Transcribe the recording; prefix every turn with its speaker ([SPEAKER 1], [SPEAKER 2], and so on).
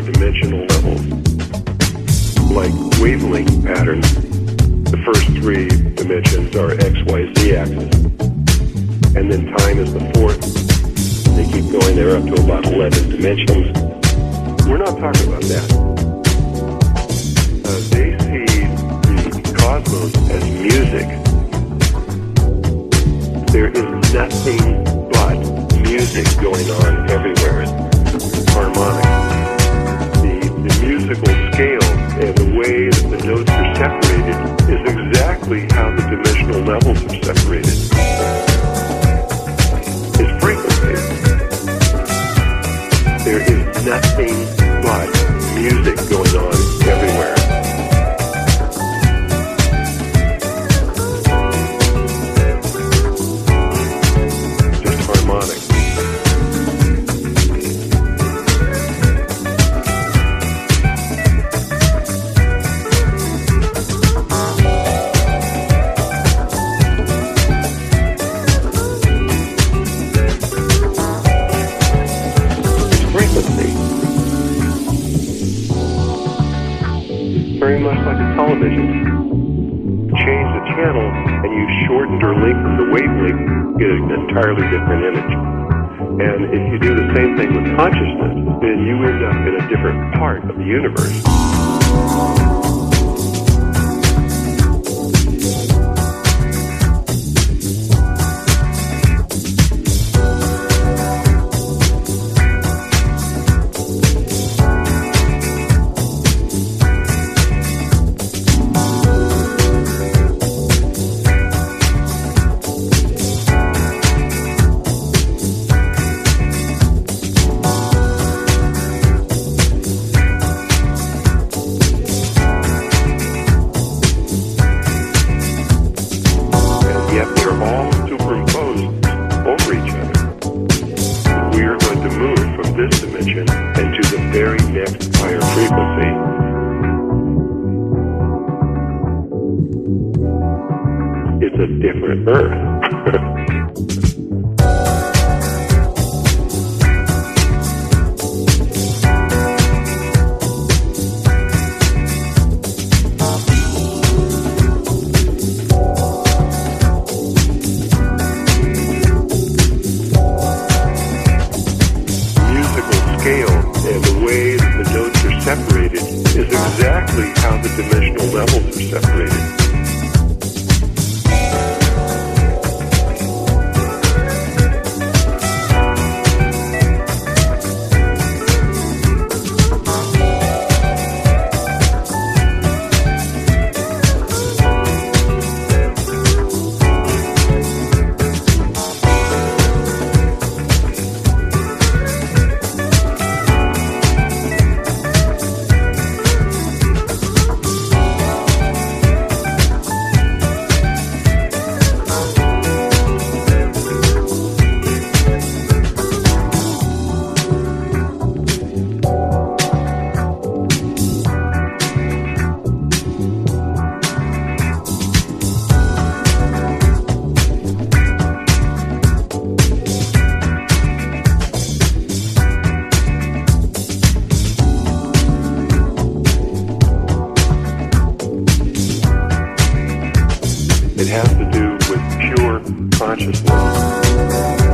[SPEAKER 1] dimensional levels, like wavelength patterns. The first three dimensions are X, Y, Z axis, and then time is the fourth. They keep going there up to about 11 dimensions. We're not talking about that. They see the cosmos as music. There is nothing but music going on everywhere. It's harmonic. The musical scale and the way that the notes are separated is exactly how the dimensional levels are separated. It's frequency. There is nothing but music going on everywhere. Just harmonic. Very much like a television. Change the channel and you shortened or lengthened the wavelength, you get an entirely different image. And if you do the same thing with consciousness, then you end up in a different part of the universe. Yet they're all superimposed over each other. We are going to move from this dimension into the very next higher frequency. It's a different Earth. Scale and the way that the notes are separated is exactly how the dimensional levels are separated. It has to do with pure consciousness.